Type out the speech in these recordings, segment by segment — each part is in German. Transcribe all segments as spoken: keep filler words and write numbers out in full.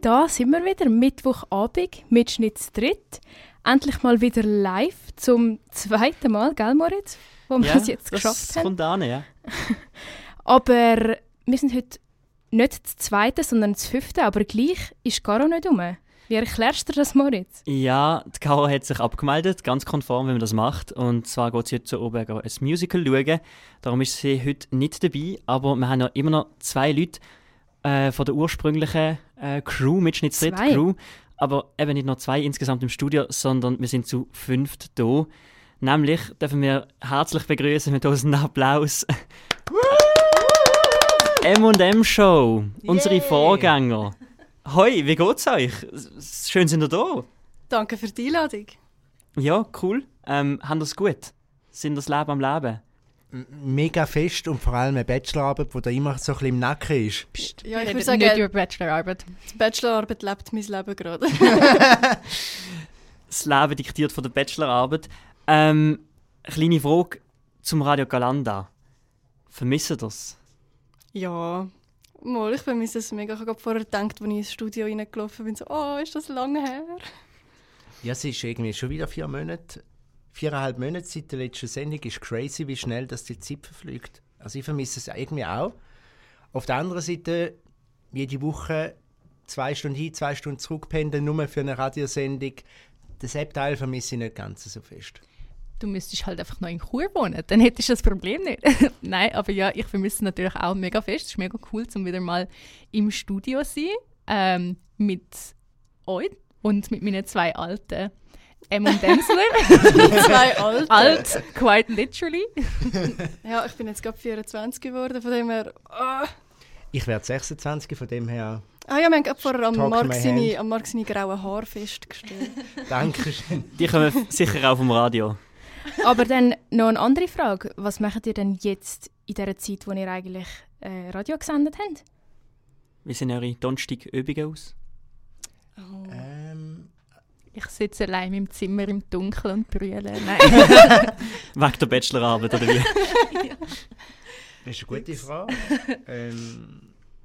da sind wir wieder, Mittwochabend, Mitschnitt zu dritt. Endlich mal wieder live, zum zweiten Mal, gell Moritz? Wo wir ja, es jetzt geschafft das haben. Kommt an, ja. Aber wir sind heute nicht das zweite, sondern das fünfte, aber gleich ist Caro nicht rum. Wie erklärst du das, Moritz? Ja, die Caro hat sich abgemeldet, ganz konform, wie man das macht. Und zwar geht sie heute oben ein Musical schauen. Darum ist sie heute nicht dabei. Aber wir haben ja immer noch zwei Leute äh, von der ursprünglichen äh, Crew, Mitschnitt dritt Crew. Aber eben nicht nur zwei insgesamt im Studio, sondern wir sind zu fünft hier. Nämlich dürfen wir herzlich begrüßen mit uns einen Applaus M und M Show, unsere yeah. Vorgänger. Hoi, wie geht's euch? Schön sind ihr da. Danke für die Einladung. Ja, cool. Ähm, haben ihr es gut? Sind das Leben am Leben? Mega fest und vor allem eine Bachelorarbeit, die da immer so ein bisschen im Nacken ist. Psst. Ja, ich würde sagen, nicht über Bachelorarbeit. Die Bachelorarbeit lebt mein Leben gerade. Das Leben diktiert von der Bachelorarbeit. Ähm, kleine Frage zum Radio Galanda. Vermisst ihr das? Ja, mal, ich vermisse es mega. Ich habe vorher gedacht, als ich ins Studio reingelaufen bin, so, oh, ist das lange her? Ja, es ist irgendwie schon wieder vier Monate. Viereinhalb Monate seit der letzten Sendung ist crazy, wie schnell das die Zeit verfliegt. Also ich vermisse es irgendwie auch. Auf der anderen Seite, jede Woche zwei Stunden hin, zwei Stunden zurückpendeln, nur für eine Radiosendung. Den Sepp-Teil vermisse ich nicht ganz so fest. Du müsstest halt einfach noch in Chur wohnen, dann hättest du das Problem nicht. Nein, aber ja, ich vermisse es natürlich auch mega fest. Es ist mega cool, um wieder mal im Studio zu sein, ähm, mit euch und mit meinen zwei alten M und Densler. Zwei alte. Alt, quite literally. Ja, ich bin jetzt gerade vierundzwanzig geworden, von dem her... Oh. Ich werde sechsundzwanzig, von dem her... Ah ja, wir haben gerade vorher am Marc seine, am Marc seine grauen Haare festgestellt. Dankeschön. Die kommen sicher auch vom Radio. Aber dann noch eine andere Frage. Was macht ihr denn jetzt in dieser Zeit, wo ihr eigentlich äh, Radio gesendet habt? Wie sehen eure Donnerstag-Übungen aus? Oh. Ähm... Ich sitze allein im Zimmer im Dunkeln und brülle. Nein. Wegen der Bachelorarbeit, oder wie? Ja. Das ist eine gute Frage. ähm.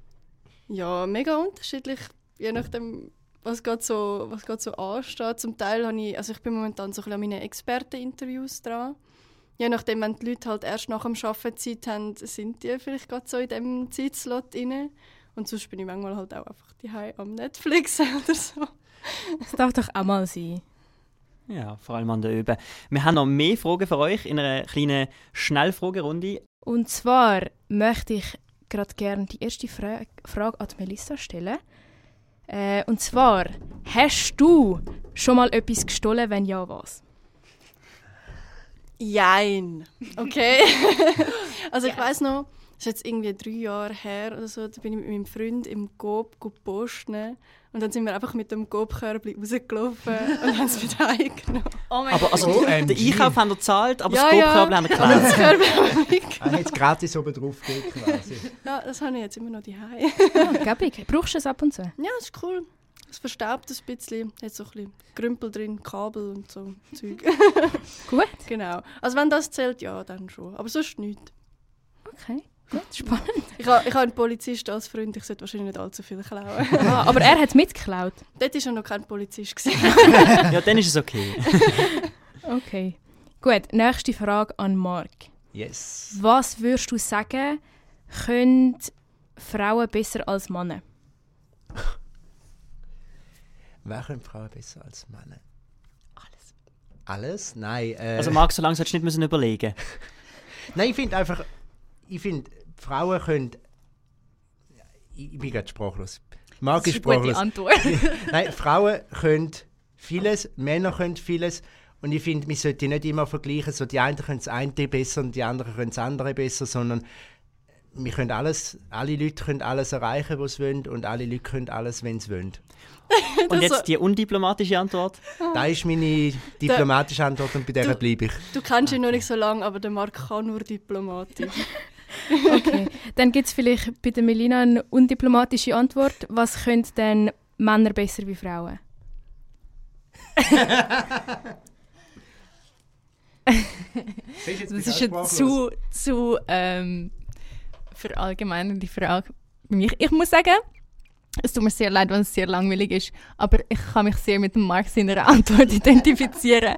Ja, mega unterschiedlich. Je nachdem, was gerade so, was gerade so ansteht. Zum Teil habe ich, also ich bin momentan so ein bisschen an meinen Experteninterviews dran. Je nachdem, wenn die Leute halt erst nach dem Arbeiten Zeit haben, sind die vielleicht gerade so in diesem Zeitslot drin. Und sonst bin ich manchmal halt auch einfach daheim am Netflix oder so. Das darf doch auch mal sein. Ja, vor allem an der Üben. Wir haben noch mehr Fragen für euch in einer kleinen Schnellfragerunde. Und zwar möchte ich gerade gerne die erste Fra- Frage an Melissa stellen. Äh, und zwar, hast du schon mal etwas gestohlen, wenn ja, was? Jein. Okay. Also ich weiss noch, das ist jetzt irgendwie drei Jahre her oder so, da bin ich mit meinem Freund im Coop posten. Und dann sind wir einfach mit dem Coop-Körbchen rausgelaufen und haben es wieder heimgenommen. Oh mein aber Gott. also, den Einkauf haben wir gezahlt, aber ja, das Coop-Körbchen ja. haben wir geklaut. Das Körbchen haben wir mitgenommen. Er hat es gratis oben drauf gegeben quasi. Ja, das habe ich jetzt immer noch daheim. Ja, gäbig. Brauchst du es ab und zu? Ja, das ist cool. Es verstaubt ein bisschen. Hat so ein bisschen Grümpel drin, Kabel und so Zeug. Gut. Genau. Also wenn das zählt, ja, dann schon. Aber sonst nichts. Okay. Gut, spannend. Ich habe ich ha einen Polizisten als Freund, ich sollte wahrscheinlich nicht allzu viel klauen. Ah, aber er hat mitgeklaut? Dort war er noch kein Polizist. Ja, dann ist es okay. Okay. Gut, nächste Frage an Marc. Yes. Was würdest du sagen, können Frauen besser als Männer? Wer können Frauen besser als Männer? Alles. Alles? Nein. Äh, Also Marc, so lange solltest du nicht müssen überlegen. Nein, ich finde einfach, ich finde, Frauen können... Ich bin gerade sprachlos. Marc ist sprachlos. Das ist eine gute Antwort. Nein, Frauen können vieles, Männer können vieles. Und ich finde, man sollte nicht immer vergleichen, so die einen können das eine besser und die anderen können das andere besser, sondern wir können alles, alle Leute können alles erreichen, was sie wollen, und alle Leute können alles, wenn sie wollen. Und jetzt die undiplomatische Antwort? Das ist meine diplomatische Antwort und bei der bleibe ich. Du kennst ihn noch nicht so lange, aber der Marc kann nur diplomatisch. Okay, dann gibt es vielleicht bei der Melina eine undiplomatische Antwort. Was können denn Männer besser wie Frauen? Das ist eine zu, zu ähm, verallgemeinernde Frage für mich. Ich muss sagen, Es tut mir sehr leid, wenn es sehr langweilig ist, aber ich kann mich sehr mit dem Mark seiner Antwort identifizieren.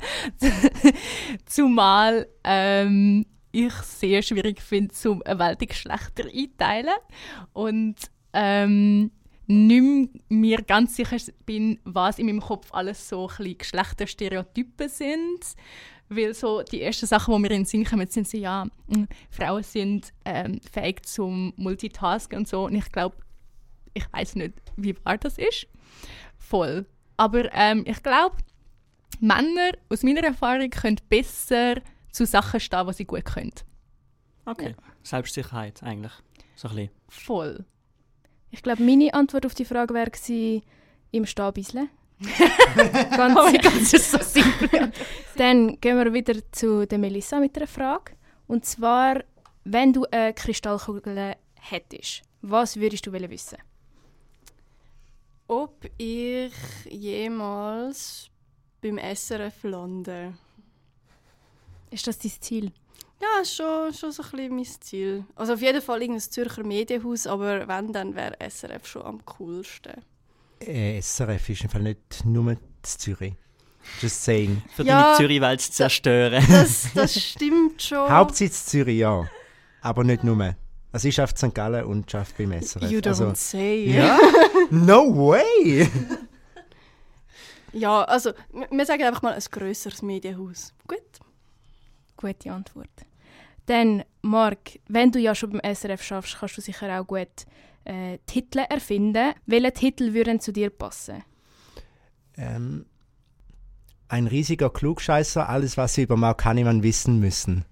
Zumal ähm, ich sehr schwierig finde, um eine Welt in Geschlechter einteilen. Und ähm, nicht mehr ganz sicher bin, was in meinem Kopf alles so ein bisschen Geschlechterstereotypen sind. Weil so die ersten Sachen, die mir in den Sinn kommen, sind so, ja, mh, Frauen sind ähm, fähig zum Multitasken und so. Und ich glaube, ich weiß nicht, wie wahr das ist. Voll. Aber ähm, ich glaube, Männer, aus meiner Erfahrung, können besser zu Sachen stehen, die sie gut können. Okay. Ja. Selbstsicherheit eigentlich. So ein bisschen. Voll. Ich glaube, meine Antwort auf die Frage wäre gewesen, im Stehen ein bisschen. Ganz Oh mein Gott, das ist so simpel. Dann gehen wir wieder zu der Melissa mit einer Frage. Und zwar, wenn du eine Kristallkugel hättest, was würdest du wollen wissen? Ob ich jemals beim S R F lande. Ist das dein Ziel? Ja, ist schon, schon so ein bisschen mein Ziel. Also auf jeden Fall irgendein Zürcher Medienhaus, aber wenn, dann wäre S R F schon am coolsten. Äh, S R F ist im Fall nicht nur in Zürich. Just saying. Für Ja. deine Zürich-Welt zu zerstören. Das, das stimmt schon. Hauptsitz Zürich, ja. Aber nicht nur. Also ich arbeite in Sankt Gallen und arbeite beim S R F. You don't also, say. ja? No way! Ja, also w- wir sagen einfach mal ein grösseres Medienhaus. Gut. Gute Antwort. Dann, Marc, wenn du ja schon beim S R F schaffst, kannst du sicher auch gut äh, Titel erfinden. Welche Titel würden zu dir passen? Ähm, ein riesiger Klugscheißer, alles was sie über Mark Hannemann wissen müssen.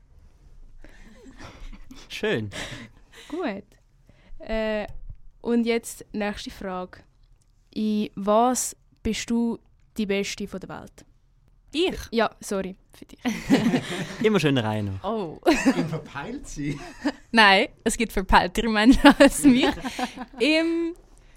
Schön. Gut. Äh, und jetzt nächste Frage. In was bist du die Beste von der Welt? Ich? Ja, sorry für dich. Immer schön rein. Oh. Im verpeilt sie. Nein, es gibt verpeiltere Menschen als mich. Im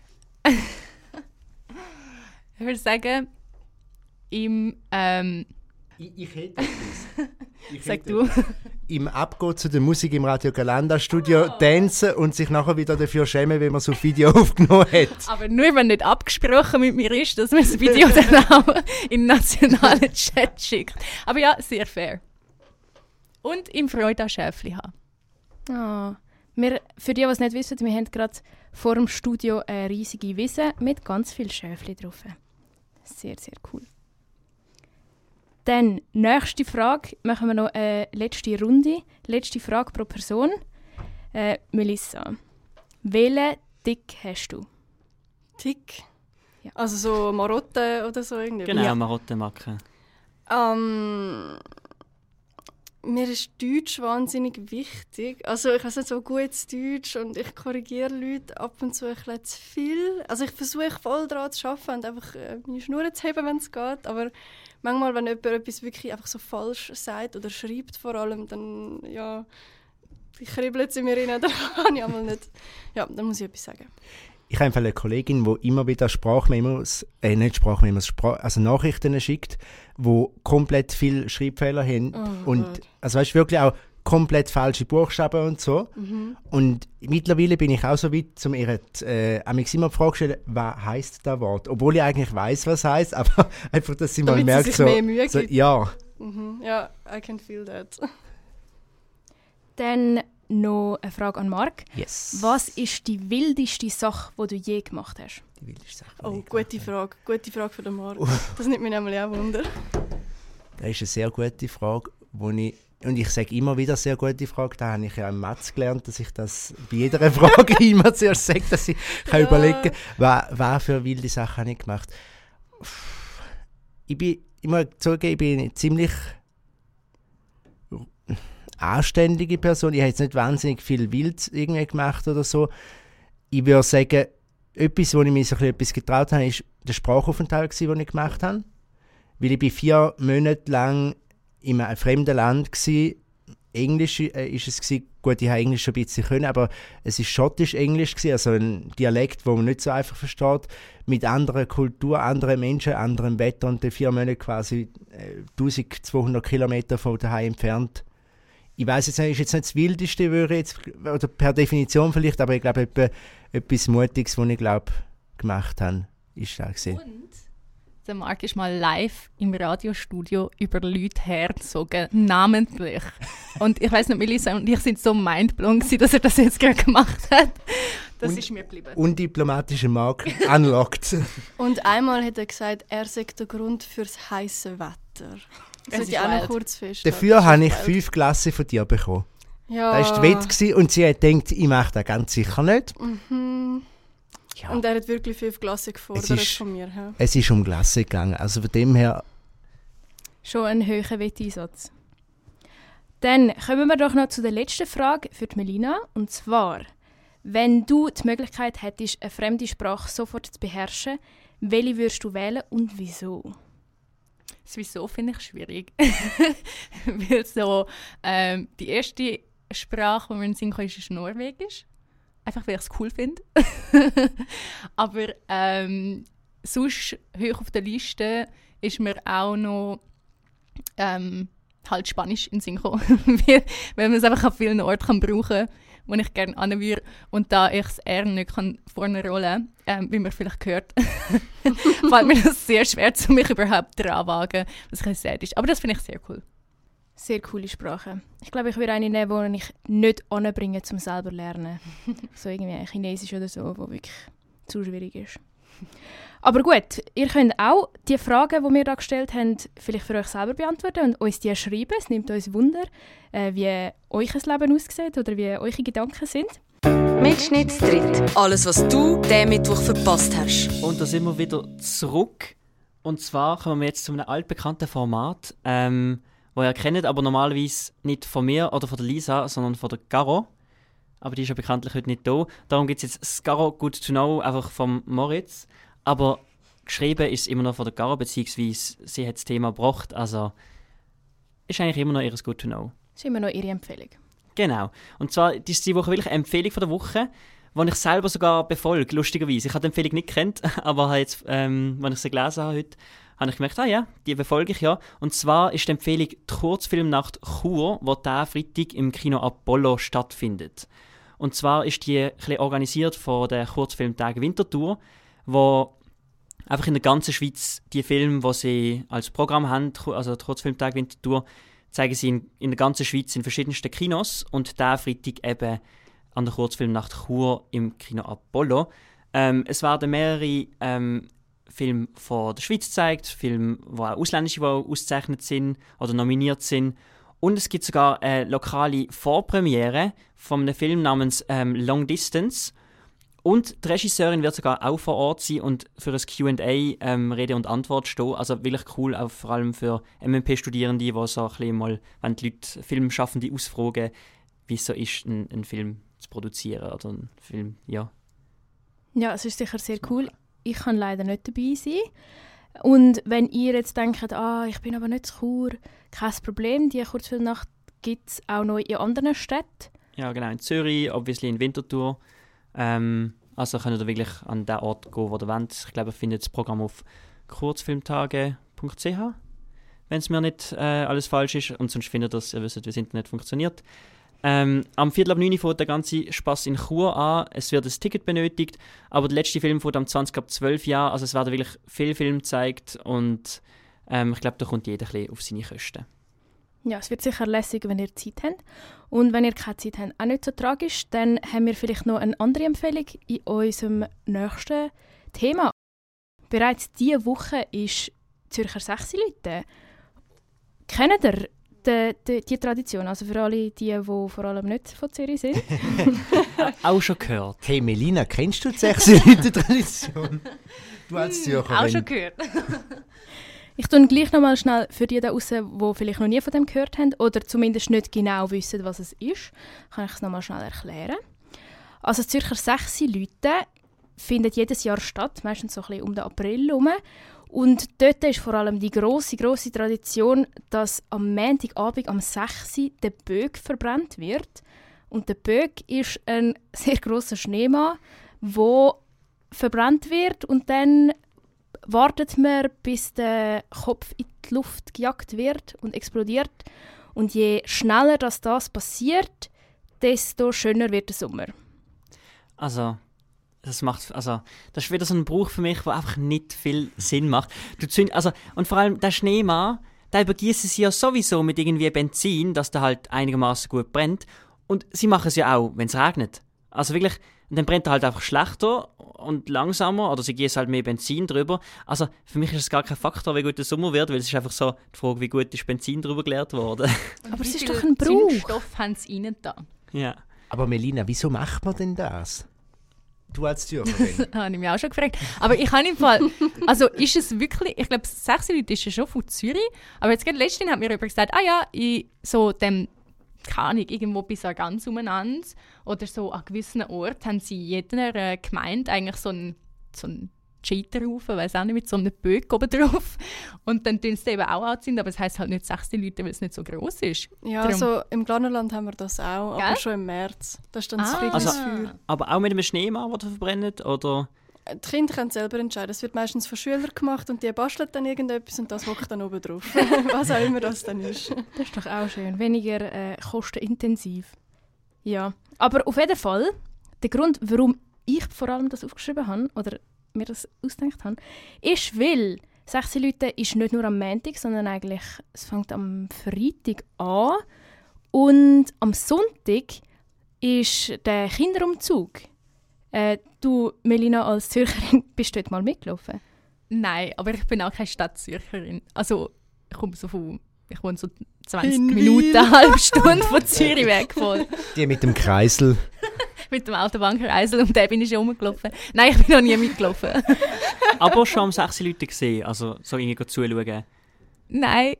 ich würde sagen, im ähm, Ich, ich hätte etwas. Ich sag hätte du. etwas. Im Abgehen zu der Musik im Radio Galanda Studio tanzen und sich nachher wieder dafür schämen, wenn man so ein Video aufgenommen hat. Aber nur, wenn nicht abgesprochen mit mir ist, dass man das Video dann auch in den nationalen Chat schickt. Aber ja, sehr fair. Und im Freude an Schäfli haben. Ah, wir, für die, die es nicht wissen, wir haben gerade vor dem Studio eine riesige Wiese mit ganz vielen Schäfchen drauf. Sehr, sehr cool. Dann, nächste Frage, machen wir noch eine letzte Runde. Letzte Frage pro Person. Äh, Melissa, welchen Tick hast du? Tick. Ja. Also so Marotten oder so irgendwie. Genau, Ja. Marottenmacke. Ähm, mir ist Deutsch wahnsinnig wichtig. Also ich weiß nicht so gutes Deutsch und ich korrigiere Leute ab und zu ein bisschen zu viel. Also ich versuche voll daran zu arbeiten und einfach äh, meine Schnur zu heben, wenn es geht. Aber manchmal, wenn jemand etwas wirklich einfach so falsch sagt oder schreibt vor allem, dann ja, kribbelt es in mir rein, dann kann ich einmal nicht. Ja, dann muss ich etwas sagen. Ich habe eine Kollegin, die immer wieder Sprachmemos, äh, nicht Sprachmemos, Sprach, also Nachrichten schickt, die komplett viele Schreibfehler haben. Oh und Gott. also weißt, wirklich auch komplett falsche Buchstaben und so. Mhm. Und mittlerweile bin ich auch so weit, um ihr äh, immer die Frage zu stellen, was heisst das Wort? Obwohl ich eigentlich weiß, was es heisst, aber einfach, dass sie mal Damit sie merkt, sich so, mehr Mühe so gibt. ja. Mhm. Ja, I can feel that. Dann noch eine Frage an Marc. Yes. Was ist die wildeste Sache, die du je gemacht hast? Die wildeste Sache, die Oh, ich gute gemacht Frage. Gute Frage für den Marc. Das nimmt mich nämlich auch Wunder. habe. Das ist eine sehr gute Frage, wo ich, und ich sage immer wieder sehr gute Frage, da habe ich ja im Mathe gelernt, dass ich das bei jeder Frage immer zuerst sage, dass ich kann Ja. überlegen kann, was, was für wilde Sachen habe ich gemacht. Ich bin, ich muss zugeben, ich bin eine ziemlich anständige Person. Ich habe jetzt nicht wahnsinnig viel wild irgendwie gemacht oder so. Ich würde sagen, etwas, wo ich mich so ein bisschen etwas getraut habe, ist der Sprachaufenthalt, den ich gemacht habe. Weil ich bin vier Monate lang in einem fremden Land war. Englisch äh, ist es gewesen. Gut, ich habe Englisch schon ein bisschen können, aber es war schottisch-englisch gewesen, also ein Dialekt, den man nicht so einfach versteht, mit anderer Kultur, anderen Menschen, anderem Wetter und die vier Monate quasi äh, zwölfhundert Kilometer von daheim entfernt. Ich weiss jetzt nicht, ist jetzt nicht das Wildeste, würde ich jetzt, oder per Definition vielleicht, aber ich glaube, etwa, etwas Mutiges, was ich glaube, gemacht habe, ist da gewesen. Und der Marc ist mal live im Radiostudio über Leute hergezogen, namentlich. Und ich weiss nicht, Melissa und ich sind so mindblown gewesen, dass er das jetzt gerade gemacht hat. Das und, ist mir geblieben. Undiplomatischer Marc unlocked. Und einmal hat er gesagt, er sei der Grund fürs heiße Wetter. Das sollte ich auch noch kurz festhalten. Dafür habe ich fünf Klassen von dir bekommen. Ja. Das war die Wette und sie hat gedacht, ich mache das ganz sicher nicht. Mhm. Ja. Und er hat wirklich fünf Klassen gefordert ist, von mir. Ja. Es ist um Klasse gegangen, also von dem her... Schon ein hoher Wetteinsatz. Dann kommen wir doch noch zu der letzten Frage für die Melina. Und zwar, wenn du die Möglichkeit hättest, eine fremde Sprache sofort zu beherrschen, welche würdest du wählen und wieso? Das Wieso finde ich schwierig. Weil so, ähm, die erste Sprache, die mir in den Sinn kommt, ist Norwegisch. Einfach, weil ich es cool finde. Aber ähm, sonst, hoch auf der Liste, ist mir auch noch ähm, halt Spanisch in den Sinn gekommen. weil, weil man es einfach an vielen Orten kann brauchen kann, wo ich gerne hin würde. Und da ich das R nicht kann vorne rollen kann, ähm, wie man vielleicht hört, fällt mir das sehr schwer, um mich überhaupt dran wagen, was ein bisschen sad ist. Aber das finde ich sehr cool. Sehr coole Sprache. Ich glaube, ich würde eine nehmen, die ich nicht anbringe, um selber zu lernen. So irgendwie Chinesisch oder so, wo wirklich zu schwierig ist. Aber gut, ihr könnt auch die Fragen, die wir hier gestellt haben, vielleicht für euch selber beantworten und uns die schreiben. Es nimmt uns Wunder, äh, wie euch das Leben aussieht oder wie eure Gedanken sind. Mitschnittstritt. Alles, was du diesen Mittwoch verpasst hast. Und da sind wir wieder zurück. Und zwar kommen wir jetzt zu einem altbekannten Format, ähm, das ihr kennt, aber normalerweise nicht von mir oder von der Lisa, sondern von der Caro. Aber die ist ja bekanntlich heute nicht da. Darum gibt es jetzt das Caro Good to Know einfach vom Moritz. Aber geschrieben ist es immer noch von der Caro, beziehungsweise sie hat das Thema gebracht. Also ist eigentlich immer noch ihr Good to Know. Das ist immer noch ihre Empfehlung. Genau. Und zwar ist diese Woche wirklich eine Empfehlung von der Woche, die ich selber sogar befolge, lustigerweise. Ich habe die Empfehlung nicht gekannt, aber jetzt, ähm, als ich sie gelesen habe heute, habe ich gemerkt, ah ja, die befolge ich ja. Und zwar ist die Empfehlung die Kurzfilmnacht Chur, die diesen Freitag im Kino Apollo stattfindet. Und zwar ist die ein bisschen organisiert von der Kurzfilmtag Winterthur, wo einfach in der ganzen Schweiz die Filme, die sie als Programm haben, also die Kurzfilmtag Winterthur, zeigen sie in, in der ganzen Schweiz in verschiedensten Kinos und diesen Freitag eben an der Kurzfilmnacht Chur im Kino Apollo. Ähm, es werden mehrere ähm, Filme von der Schweiz gezeigt, Filme, die auch ausländische, die auch ausgezeichnet sind oder nominiert sind. Und es gibt sogar eine lokale Vorpremiere von einem Film namens ähm, Long Distance. Und die Regisseurin wird sogar auch vor Ort sein und für ein Q and A ähm, Rede und Antwort stehen. Also wirklich cool, auch vor allem für M M P-Studierende, die so ein bisschen mal, wenn die Leute Filmschaffende ausfragen, wie es so ist, einen, einen Film zu produzieren oder einen Film, ja. Ja, es ist sicher sehr cool. Ich kann leider nicht dabei sein. Und wenn ihr jetzt denkt, ah, ich bin aber nicht zu Chur, kein Problem, die Kurzfilmnacht gibt es auch noch in anderen Städten. Ja, genau, in Zürich, obviously in Winterthur. Ähm, also könnt ihr wirklich an den Ort gehen, wo ihr wollt. Ich glaube, ihr findet das Programm auf kurzfilmtage punkt c h, wenn es mir nicht äh, alles falsch ist. Und sonst findet ihr es, ihr wisst, wie das Internet funktioniert. Ähm, am Viertel ab neun fängt der ganze Spass in Chur an. Es wird ein Ticket benötigt, aber der letzte Film fängt am zwanzig ab zwölf Jahren. Also es werden wirklich viele Filme gezeigt und ähm, ich glaube, da kommt jeder ein bisschen auf seine Kosten. Ja, es wird sicher lässig, wenn ihr Zeit habt. Und wenn ihr keine Zeit habt, auch nicht so tragisch, dann haben wir vielleicht noch eine andere Empfehlung in unserem nächsten Thema. Bereits diese Woche ist Zürcher Sechsi-Leute. Kennt ihr die, die, die Tradition? Also für alle, die, die vor allem nicht von Zürich sind. Auch schon gehört. Hey Melina, kennst du die Sechsi-Leute-Tradition? Du hast sie ja Auch schon gehört. Ich tue gleich noch mal schnell für die da draussen, die vielleicht noch nie von dem gehört haben oder zumindest nicht genau wissen, was es ist, kann ich es noch mal schnell erklären. Also das Zürcher Sechsi-Leute findet jedes Jahr statt, meistens so ein bisschen um den April herum. Und dort ist vor allem die grosse, grosse Tradition, dass am Montagabend am sechs Uhr der Böck verbrannt wird. Und der Böck ist ein sehr grosser Schneemann, der verbrannt wird und dann wartet man, bis der Kopf in die Luft gejagt wird und explodiert. Und je schneller das, das passiert, desto schöner wird der Sommer. Also, das macht, also, das ist wieder so ein Brauch für mich, der einfach nicht viel Sinn macht. Du zünd, also, und vor allem der Schneemann, da übergießen sie ja sowieso mit irgendwie Benzin, dass der halt einigermaßen gut brennt. Und sie machen es ja auch, wenn es regnet. Also wirklich, dann brennt er halt einfach schlechter und langsamer oder sie gießen halt mehr Benzin drüber. Also für mich ist es gar kein Faktor, wie gut der Sommer wird, weil es ist einfach so die Frage, wie gut ist Benzin drüber geleert worden. Aber es ist Wie doch viel ein Brauch. Zündstoff haben sie rein da? Ja. Aber Melina, wieso macht man denn das? Du als Zürcherin. Habe ich mich auch schon gefragt. Aber ich habe im Fall, also ist es wirklich, ich glaube, sechs Leute ist ja schon von Zürich, aber jetzt gerade letztens hat mir jemand gesagt, ah ja, in so dem, keine Ahnung, irgendwo bis an ganz umeinander oder so an gewissen Orten haben sie in jeder äh, Gemeinde eigentlich so einen so einen Cheaterhaufen, weiss auch nicht, mit so einem Böck oben drauf. Und dann tun sie eben auch anzünden, aber es heisst halt nicht sechs Leute, weil es nicht so gross ist. Ja, Darum- also im Glarnerland haben wir das auch, Gell? aber schon im März. Das ist dann das Ah. Friedensfeuer. Aber auch mit einem Schneemann, der verbrennt, oder? Die Kinder können selber entscheiden. Es wird meistens von Schülern gemacht und die basteln dann irgendetwas und das hockt dann oben drauf. Was auch immer das dann ist. Das ist doch auch schön. Weniger äh, kostenintensiv. Ja. Aber auf jeden Fall, der Grund, warum ich vor allem das aufgeschrieben habe, oder mir das ausgedacht habe, ist, weil sechs Leute ist nicht nur am Montag, sondern eigentlich, es fängt am Freitag an. Und am Sonntag ist der Kinderumzug. Äh, du, Melina, als Zürcherin, bist du dort mal mitgelaufen? Nein, aber ich bin auch keine Stadtzürcherin. Also ich komme so von, ich wohne so zwanzig In Minuten, Wien. eine halbe Stunde von Zürich weg. Voll. Die mit dem Kreisel. Mit dem Autobahnkreisel und da bin ich schon rumgelaufen. Nein, ich bin noch nie mitgelaufen. Aber schon am sechs Leute gesehen, also so irgendwie zuschauen. Nein,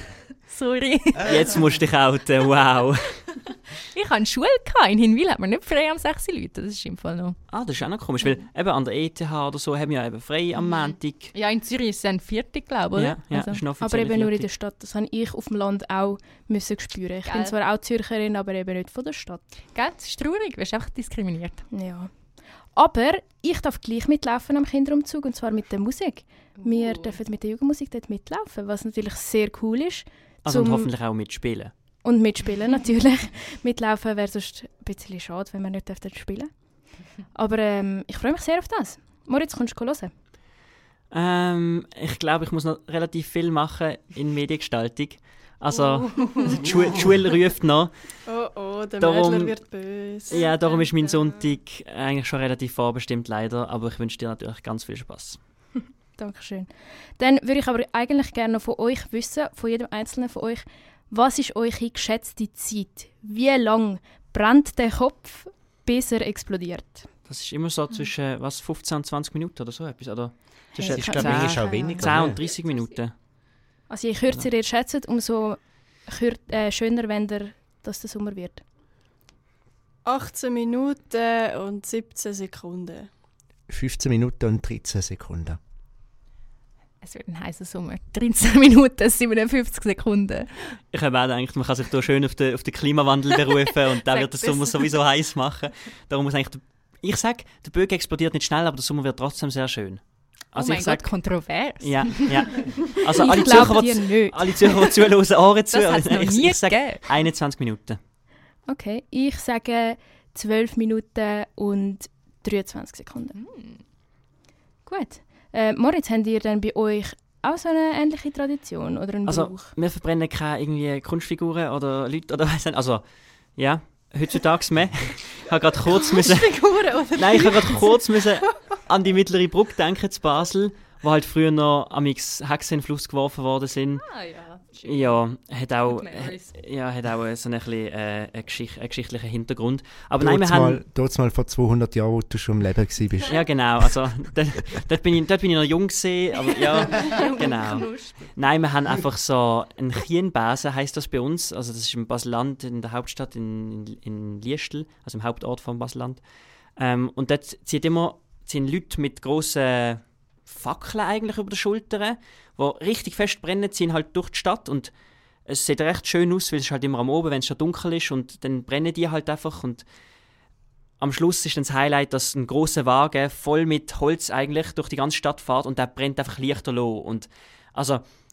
sorry. Jetzt musst du dich outen, wow. Ich hatte Schule gehabt. In Hinwil hat man nicht frei am sechs Leute. Das ist im Fall noch. Ah, das ist auch noch komisch, weil eben an der E T H oder so haben wir ja eben frei am Montag. Ja, in Zürich ist es ein Viertel, glaube ich, Ja, oder? ja, Also, ist noch Aber offiziell eben nur in Viertel. der Stadt. Das habe ich auf dem Land auch müssen spüren. Ich bin Gell? zwar auch Zürcherin, aber eben nicht von der Stadt. gell, das ist traurig, du wirst einfach diskriminiert. Ja. Aber ich darf gleich mitlaufen am Kinderumzug, und zwar mit der Musik. Wir dürfen mit der Jugendmusik dort mitlaufen, was natürlich sehr cool ist. Also und zum- hoffentlich auch mitspielen. Und mitspielen natürlich. Mitlaufen wäre sonst ein bisschen schade, wenn wir nicht dürften spielen. Aber ähm, ich freue mich sehr auf das. Moritz, kommst du hören? Ähm, ich glaube, ich muss noch relativ viel machen in Mediengestaltung. Also, die, Schule, die Schule ruft noch. Oh oh, der Darum- Mädler wird böse. Ja, darum ist mein Sonntag eigentlich schon relativ vorbestimmt, leider. Aber ich wünsche dir natürlich ganz viel Spaß. Dankeschön. Dann würde ich aber eigentlich gerne noch von euch wissen, von jedem Einzelnen von euch, was ist eure geschätzte Zeit? Wie lang brennt der Kopf, bis er explodiert? Das ist immer so zwischen was, fünfzehn und zwanzig Minuten oder so etwas. Oder? Hey, Das ist, glaube Zehn- ich, manchmal auch weniger. zehn ne? und dreißig Minuten. Also je kürzer ihr schätzt, umso kür äh, schöner, wenn der, dass der Sommer wird. achtzehn Minuten und siebzehn Sekunden. fünfzehn Minuten und dreizehn Sekunden. Es wird ein heißer Sommer. dreizehn Minuten, siebenundfünfzig Sekunden. Ich habe auch gedacht, man kann sich da schön auf den, auf den Klimawandel berufen und der Sag wird den das. Sommer sowieso heiß machen. Darum muss eigentlich, der, ich sage, der Bögen explodiert nicht schnell, aber der Sommer wird trotzdem sehr schön. Also oh mein ich sag, Gott, kontrovers. ja, ja. Also Ich alle glaube Zürcher, dir die nicht. alle Zürcher, die zuhören, Ohren zu. Das hat es noch ich, nie ich sage gegeben. einundzwanzig Minuten. Okay, ich sage zwölf Minuten und dreiundzwanzig Sekunden. Gut. Äh, Moritz, habt ihr denn bei euch auch so eine ähnliche Tradition oder einen Also Brauch? wir verbrennen keine irgendwie Kunstfiguren oder Leute oder weiss nicht. Also ja, heutzutage mehr. Ich habe gerade kurz müssen, Figuren oder nein, ich habe gerade kurz müssen an die mittlere Brücke denken zu Basel, wo halt früher noch amix Hexen in den Fluss geworfen worden sind. Ah ja. Ja, hat auch, Good memories. ja, hat auch so ein bisschen äh, einen, Geschicht, einen geschichtlichen Hintergrund. Aber Dort nein, wir haben... mal, dort mal vor zweihundert Jahren, wo du schon im Leben warst. Ja, genau. Also, dort, dort, bin ich, dort bin ich noch jung gewesen, aber ja, genau. Nein, wir haben einfach so einen Chienbesen, heisst das bei uns. Also das ist im Baselland, in der Hauptstadt, in, in, in Liestel, also im Hauptort von Baselland. Ähm, und dort ziehen immer ziehen Leute mit grossen Fackeln eigentlich über die Schultern, die richtig fest brennen, ziehen halt durch die Stadt und es sieht recht schön aus, weil es ist halt immer am Oben, wenn es schon dunkel ist und dann brennen die halt einfach und am Schluss ist dann das Highlight, dass ein grosser Wagen voll mit Holz eigentlich durch die ganze Stadt fährt und der brennt einfach lichterloh. Und also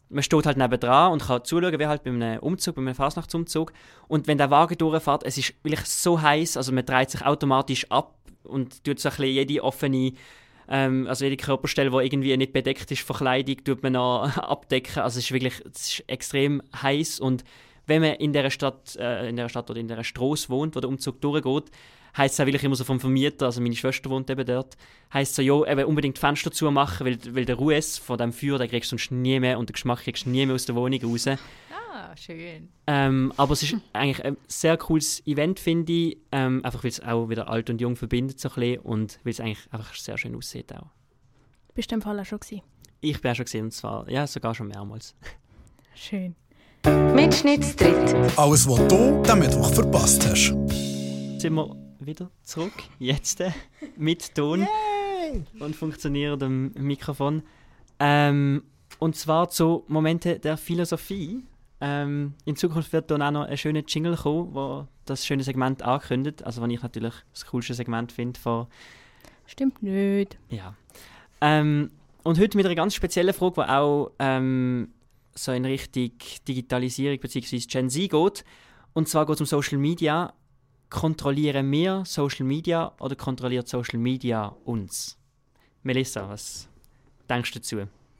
man steht halt nebendran und kann zuschauen, wie halt bei einem Umzug, bei einem Fasnachtsumzug. Und wenn der Wagen durchfährt, es ist wirklich so heiß, also man dreht sich automatisch ab und tut so ein bisschen jede offene, ähm, also jede Körperstelle, die irgendwie nicht bedeckt ist von Kleidung, tut man noch abdecken. Also es ist wirklich, es ist extrem heiß. Und wenn man in der Stadt, äh, in der Stadt oder in der Straße wohnt, wo der Umzug durchgeht, heisst es auch wirklich immer so vom Vermieter, also meine Schwester wohnt eben dort, heisst so, ja, eben unbedingt die Fenster zumachen, weil, weil der Ruß von dem Feuer, den kriegst du sonst nie mehr und den Geschmack kriegst du nie mehr aus der Wohnung raus. Ah, schön. Ähm, aber es ist eigentlich ein sehr cooles Event, finde ich, ähm, einfach weil es auch wieder alt und jung verbindet so ein bisschen und weil es eigentlich einfach sehr schön aussieht auch. Bist du im Fall auch schon gewesen? Ich bin auch schon gesehen, und zwar, ja, sogar schon mehrmals. Schön. Mitschnitt Street. Alles, was du am Mittwoch verpasst hast. Sind wir wieder zurück, jetzt äh, mit Ton Yay! und funktionierendem Mikrofon. Ähm, und zwar zu Momente der Philosophie. Ähm, in Zukunft wird dann auch noch ein schöner Jingle kommen, wo das schöne Segment ankündigt. Also, was ich natürlich das coolste Segment finde von... Stimmt nicht. Ja. Ähm, und heute mit einer ganz speziellen Frage, die auch ähm, so in Richtung Digitalisierung bzw. Gen Z geht. Und zwar geht es um Social Media. Kontrollieren wir Social Media oder kontrolliert Social Media uns? Melissa, was denkst du dazu?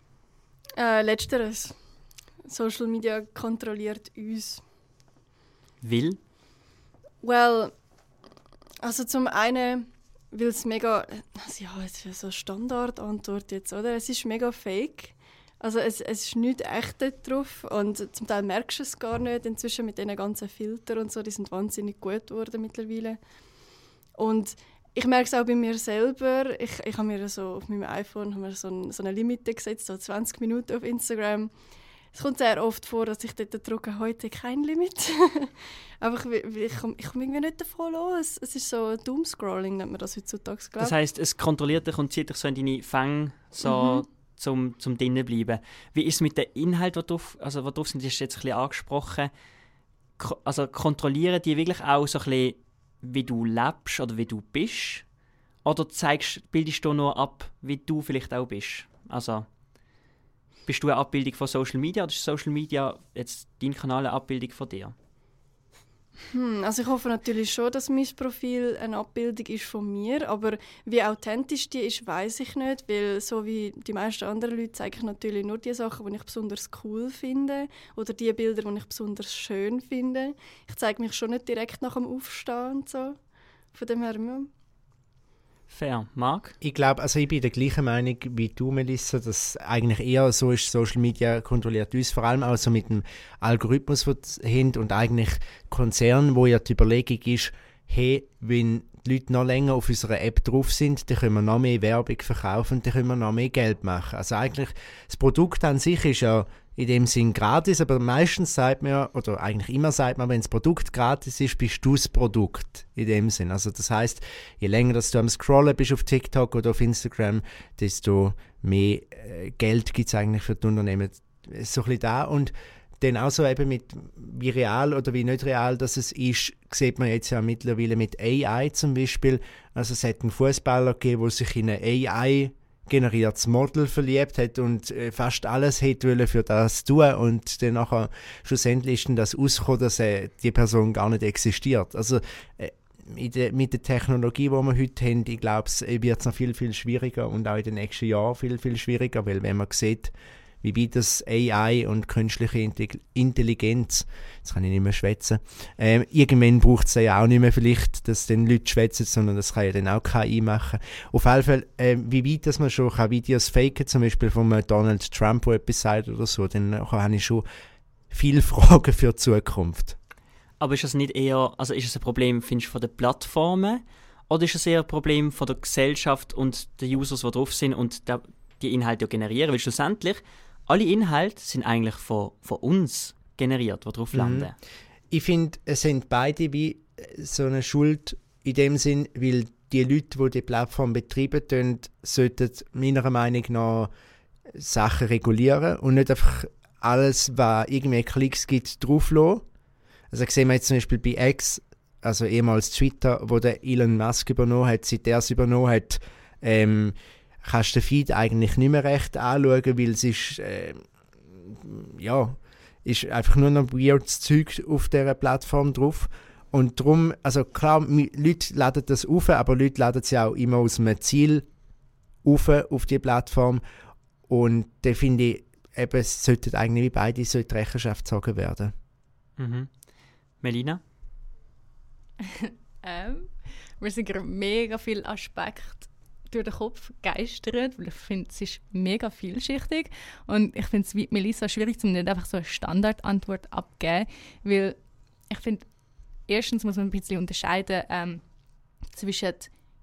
Äh, letzteres. Social Media kontrolliert uns. Will? Well, also zum einen, weil es mega, also ja, es ist so eine Standardantwort jetzt, oder? Es ist mega fake. Also es, es ist nichts Echtes drauf und zum Teil merkst du es gar nicht. Inzwischen mit diesen ganzen Filtern und so, die sind wahnsinnig gut geworden mittlerweile. Und ich merke es auch bei mir selber. Ich, ich habe mir so auf meinem iPhone habe mir so, ein, so eine Limite gesetzt, so zwanzig Minuten auf Instagram. Es kommt sehr oft vor, dass ich dort drücke, heute kein Limit. Aber ich, ich komme komm irgendwie nicht davon los. Es ist so Doomscrolling, nennt man das heutzutage, glaube ich. Das heisst, es kontrolliert dich und zieht dich so in deine Fänge, so... Mhm. zum, zum drinnen bleiben. Wie ist es mit dem Inhalt, der drauf, also was drauf sind, das ist jetzt ein bisschen angesprochen. Ko- also kontrollieren die wirklich auch so ein bisschen, wie du lebst oder wie du bist? Oder zeigst, bildest du nur ab, wie du vielleicht auch bist? Also, bist du eine Abbildung von Social Media oder ist Social Media jetzt dein Kanal eine Abbildung von dir? Hm, also ich hoffe natürlich schon, dass mein Profil eine Abbildung ist von mir, aber wie authentisch die ist, weiß ich nicht, weil so wie die meisten anderen Leute zeige ich natürlich nur die Sachen, die ich besonders cool finde oder die Bilder, die ich besonders schön finde. Ich zeige mich schon nicht direkt nach dem Aufstehen und so. Von dem her, ja. Fair. Marc? Ich glaube, also ich bin der gleichen Meinung wie du, Melissa, dass eigentlich eher so ist, Social Media kontrolliert uns, vor allem auch so mit dem Algorithmus, den sie haben und eigentlich Konzern, wo ja die Überlegung ist, hey, wenn die Leute noch länger auf unserer App drauf sind, dann können wir noch mehr Werbung verkaufen und dann können wir noch mehr Geld machen. Also eigentlich, das Produkt an sich ist ja in dem Sinn gratis, aber meistens sagt man ja, oder eigentlich immer sagt man, wenn das Produkt gratis ist, bist du das Produkt in dem Sinn. Also das heisst, je länger dass du am Scrollen bist auf TikTok oder auf Instagram, desto mehr äh, Geld gibt es eigentlich für die Unternehmen. So ein bisschen da und dann auch so eben mit wie real oder wie nicht real das es ist, sieht man jetzt ja mittlerweile mit A I zum Beispiel. Also es hat einen Fußballer gegeben, der sich in eine A I generiertes Model verliebt hat und äh, fast alles hätte wollen für das tun und dann nachher schlussendlich ist dann das rausgekommen, dass äh, die Person gar nicht existiert. Also äh, mit, de, mit der Technologie, die wir heute haben, ich glaube, es wird es noch viel, viel schwieriger und auch in den nächsten Jahren viel, viel schwieriger, weil wenn man sieht, wie weit das A I und künstliche Intelligenz, jetzt kann ich nicht mehr schwätzen, ähm, irgendwann braucht es ja auch nicht mehr vielleicht, dass dann Leute schwätzen, sondern das kann ja dann auch K I machen. Auf jeden Fall, äh, wie weit dass man schon kann Videos faken, zum Beispiel von Donald Trump, der etwas sagt oder so, dann habe ich schon viele Fragen für die Zukunft. Aber ist das nicht eher, also ist es ein Problem, findest du, von den Plattformen oder ist es eher ein Problem von der Gesellschaft und den Users, die drauf sind und der, die Inhalte generieren? Weil schlussendlich alle Inhalte sind eigentlich von, von uns generiert, die drauf landen. Mhm. Ich finde, es sind beide wie so eine Schuld in dem Sinn, weil die Leute, die die Plattform betreiben, tun, sollten meiner Meinung nach Sachen regulieren und nicht einfach alles, was irgendwie Klicks gibt, drauflassen. Also sehen wir jetzt zum Beispiel bei X, also ehemals Twitter, wo der Elon Musk übernommen hat, seit er es übernommen hat, ähm, kannst du den Feed eigentlich nicht mehr recht anschauen, weil es ist, äh, ja, ist einfach nur noch weirdes Zeug auf dieser Plattform drauf. Und darum, also klar, Leute laden das auf, aber Leute laden es ja auch immer aus einem Ziel auf, auf die Plattform. Und da finde ich, eben, es sollten eigentlich wie beide sollte Rechenschaft gezogen werden. Mhm. Melina? ähm, mir sind gerade mega viele Aspekte durch den Kopf geistert, weil ich finde, es ist mega vielschichtig. Und ich finde es wie Melissa schwierig, um nicht einfach so eine Standardantwort abzugeben, weil ich finde, erstens muss man ein bisschen unterscheiden ähm, zwischen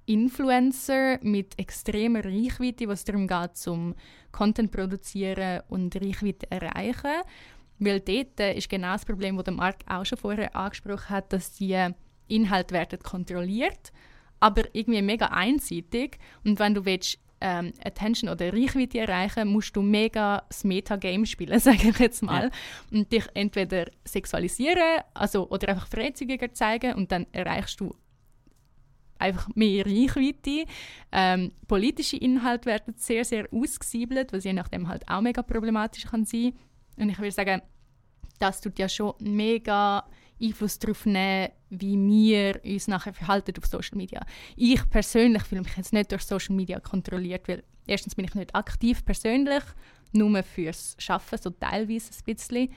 Influencer mit extremer Reichweite, was darum geht, zum Content produzieren und Reichweite erreichen. Weil dort äh, ist genau das Problem, das Marc auch schon vorher angesprochen hat, dass die Inhalte werden kontrolliert, aber irgendwie mega einseitig. Und wenn du willst, ähm, Attention oder Reichweite erreichen, musst du mega das Meta-Game spielen, sage ich jetzt mal. Ja. Und dich entweder sexualisieren also, oder einfach freizügiger zeigen und dann erreichst du einfach mehr Reichweite. Ähm, politische Inhalte werden sehr, sehr ausgesiebelt, was je nachdem halt auch mega problematisch kann sein. Und ich würde sagen, das tut ja schon mega Einfluss darauf nehmen, wie wir uns nachher verhalten auf Social Media. Ich persönlich fühle mich jetzt nicht durch Social Media kontrolliert, weil erstens bin ich nicht aktiv persönlich, nur fürs Arbeiten, so teilweise ein bisschen.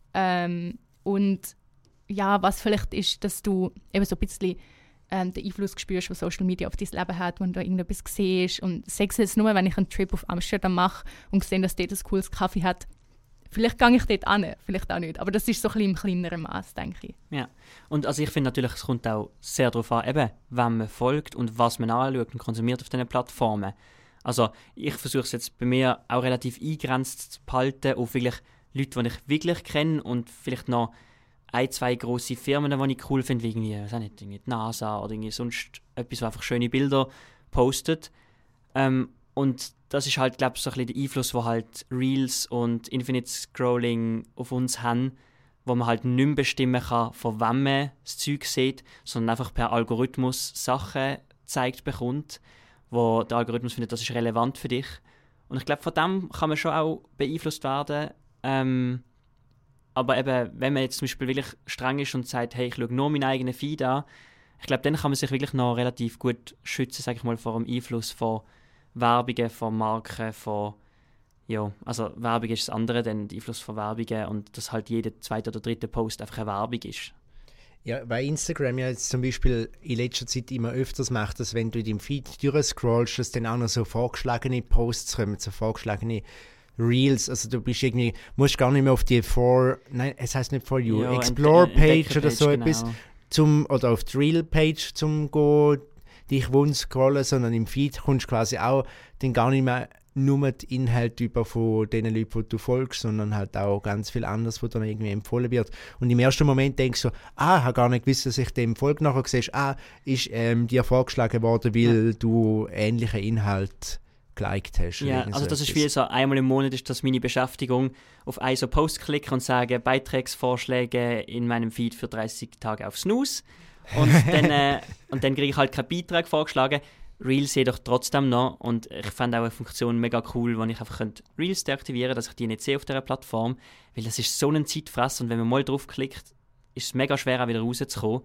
Ähm, und ja, was vielleicht ist, dass du eben so ein bisschen ähm, den Einfluss spürst, was Social Media auf dein Leben hat, wenn du irgendetwas siehst. Und sechs jetzt nur, wenn ich einen Trip auf Amsterdam mache und sehe, dass dort ein cooles Kaffee hat. Vielleicht gehe ich dort hin, vielleicht auch nicht. Aber das ist so ein bisschen im kleineren Maß, denke ich. Ja, und also ich finde natürlich, es kommt auch sehr darauf an, eben, wem man folgt und was man anschaut und konsumiert auf diesen Plattformen. Also ich versuche es jetzt bei mir auch relativ eingrenzt zu behalten auf wirklich Leute, die ich wirklich kenne und vielleicht noch ein, zwei grosse Firmen, die ich cool finde, wie irgendwie, weiß nicht, irgendwie die NASA oder irgendwie sonst etwas, was einfach schöne Bilder postet. Ähm, und das ist halt, glaube ich, so ein bisschen der Einfluss, den halt Reels und Infinite Scrolling auf uns haben, wo man halt nicht mehr bestimmen kann, von wem man das Zeug sieht, sondern einfach per Algorithmus Sachen gezeigt bekommt, wo der Algorithmus findet, das ist relevant für dich. Und ich glaube, von dem kann man schon auch beeinflusst werden. Ähm, aber eben, wenn man jetzt zum Beispiel wirklich streng ist und sagt, hey, ich schaue nur meinen eigenen Feed an, ich glaube, dann kann man sich wirklich noch relativ gut schützen, sage ich mal, vor dem Einfluss von Werbungen, von Marken, von ja, also Werbung ist das andere, dann der Einfluss von Werbungen und dass halt jeder zweite oder dritte Post einfach eine Werbung ist. Ja, weil Instagram ja jetzt zum Beispiel in letzter Zeit immer öfters macht, dass wenn du in deinem Feed durchscrollst, dass dann auch noch so vorgeschlagene Posts kommen, so vorgeschlagene Reels, also du bist irgendwie, musst gar nicht mehr auf die For, nein, es heißt nicht For You, ja, Explore-Page oder so genau. etwas, zum, oder auf die Reel-Page zum go dich wund scrollen, sondern im Feed kommst du quasi auch dann gar nicht mehr nur die Inhalte über von den Leuten, die du folgst, sondern halt auch ganz viel anderes, was dann irgendwie empfohlen wird. Und im ersten Moment denkst du, ah, ich habe gar nicht gewusst, dass ich dem folge. Nachher siehst, ah, ist ähm, dir vorgeschlagen worden, weil ja. du ähnliche Inhalte geliked hast. Ja, also das ist wie so, einmal im Monat ist das meine Beschäftigung, auf einen so Post klicken und sagen, Beitragsvorschläge in meinem Feed für dreißig Tage auf Snooze. Und dann, äh, und dann kriege ich halt keinen Beitrag vorgeschlagen. Reels sehe ich doch trotzdem noch. Und ich fand auch eine Funktion mega cool, wo ich einfach Reels deaktivieren könnte, dass ich die nicht sehe auf dieser Plattform. Weil das ist so ein Zeitfress und wenn man mal draufklickt, ist es mega schwer, auch wieder rauszukommen.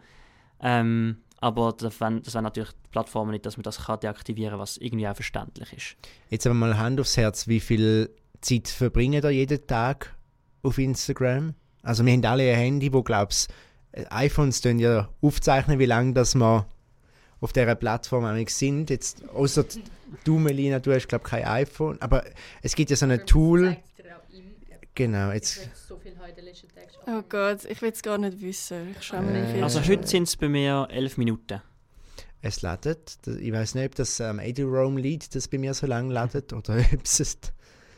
Ähm, aber das wäre das natürlich die Plattform nicht, dass man das kann deaktivieren kann, was irgendwie auch verständlich ist. Jetzt aber mal Hand aufs Herz, wie viel Zeit verbringen da jeden Tag auf Instagram? Also wir haben alle ein Handy, wo glaubst iPhones tun ja aufzeichnen, wie lange das wir auf dieser Plattform eigentlich sind. Jetzt, außer du, Melina, du hast, glaube ich, kein iPhone. Aber es gibt ja so ein Tool. Genau, jetzt. Oh Gott, ich will es gar nicht wissen. Ich schaue mir äh, Also heute sind es bei mir elf Minuten. Es ladet. Ich weiß nicht, ob das am ähm, EduRoam Lied das bei mir so lange ladet oder ob es ist.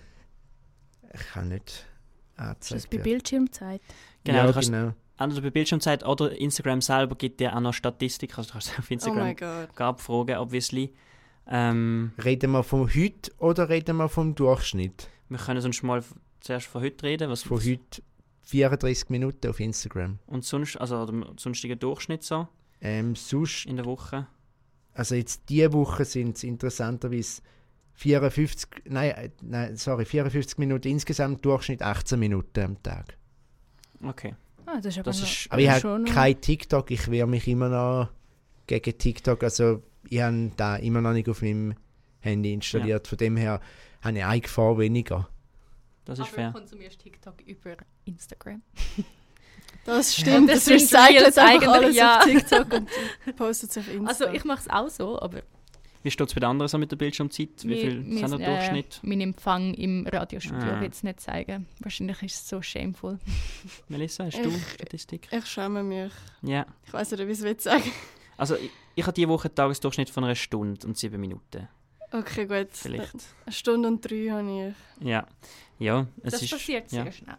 Ich kann nicht anzeigen. Das ist bei Bildschirmzeit. Genau, ja, du kannst genau. Entweder bei Bildschirmzeit oder Instagram selber gibt dir auch noch Statistik. Also du kannst auf Instagram oh abfragen, obviously. Ähm, reden wir von heute oder reden wir vom Durchschnitt? Wir können sonst mal zuerst von heute reden. Was von heute vierunddreißig Minuten auf Instagram. Und sonst, also der sonstige Durchschnitt so? Ähm, sonst, in der Woche? Also jetzt diese Woche sind es interessanterweise vierundfünfzig, nein, äh, nein, sorry, vierundfünfzig Minuten insgesamt, Durchschnitt achtzehn Minuten am Tag. Okay. Ah, das ist aber, Das noch, ist- Aber ich habe schon noch- kein TikTok, ich wehre mich immer noch gegen TikTok. Also ich habe da immer noch nicht auf meinem Handy installiert. Von dem her habe ich eine Gefahr weniger. Das ist Aber fair. du konsumierst TikTok über Instagram. Das stimmt, das das ist recycelt jetzt einfach eigentlich, alles ja. auf TikTok und postet es auf Insta. Also ich mache es auch so, aber Wie steht es bei den anderen so mit der Bildschirmzeit? Wie mir- viel mir- sind der äh, Durchschnitt? Mein Empfang im Radiostudio Ah. will es nicht zeigen. Wahrscheinlich ist es so shameful. Melissa, hast du Ich- Statistik? Ich schäme mich. Ja. Ich weiß nicht, wie ich es sagen. Also ich, ich habe diese Woche einen Tagesdurchschnitt von einer Stunde und sieben Minuten. Okay, gut. Vielleicht. Eine Stunde und drei habe Ja. Ja, es Das ist... passiert ja. sehr schnell.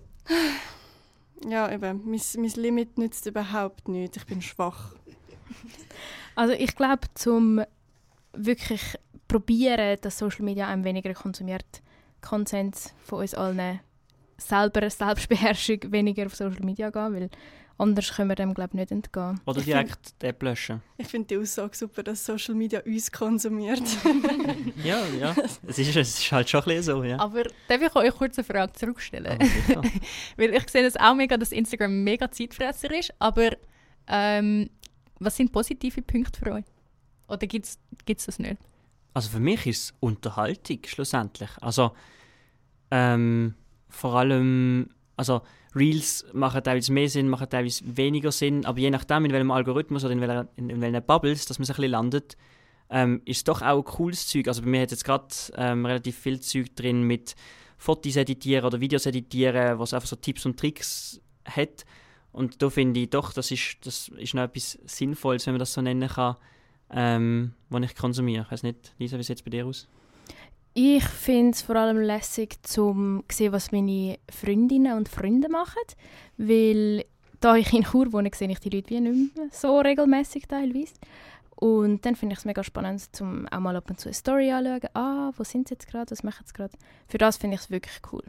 ich. Ja, eben. Mein, mein Limit nützt überhaupt nichts. Ich bin schwach. Also ich glaube, zum wirklich probieren, dass Social Media einem weniger konsumiert, Konsens von uns allen selber Selbstbeherrschung weniger auf Social Media gehen, weil anders können wir dem glaube ich nicht entgehen. Oder Ich direkt die App löschen. Ich finde die Aussage super, dass Social Media uns konsumiert. Ja, ja. Es ist, es ist halt schon ein bisschen so, ja. Aber darf ich euch kurz eine Frage zurückstellen? Aber sicher. Weil ich sehe das auch mega, dass Instagram mega Zeitfresser ist. Aber ähm, was sind positive Punkte für euch? Oder gibt es das nicht? Also für mich ist es Unterhaltung schlussendlich. Also ähm, vor allem, also Reels machen teilweise mehr Sinn, machen teilweise weniger Sinn, aber je nachdem, in welchem Algorithmus oder in welchen, in, in welchen Bubbles, dass man sich ein bisschen landet, ähm, ist es doch auch cooles Zeug. Also bei mir hat jetzt gerade ähm, relativ viel Zeug drin mit Fotos editieren oder Videos editieren, was einfach so Tipps und Tricks hat. Und da finde ich doch, das ist, das ist noch etwas Sinnvolles, wenn man das so nennen kann, ähm, was ich konsumiere. Ich weiß nicht, Lisa, wie sieht es bei dir aus? Ich finde es vor allem lässig, um zu sehen, was meine Freundinnen und Freunde machen. Weil, da ich in Chur wohne, sehe ich die Leute wie nicht mehr so regelmäßig teilweise. Und dann finde ich es mega spannend, um auch mal ab und zu eine Story anzuschauen. Ah, wo sind sie jetzt gerade, was machen sie gerade? Für das finde ich es wirklich cool.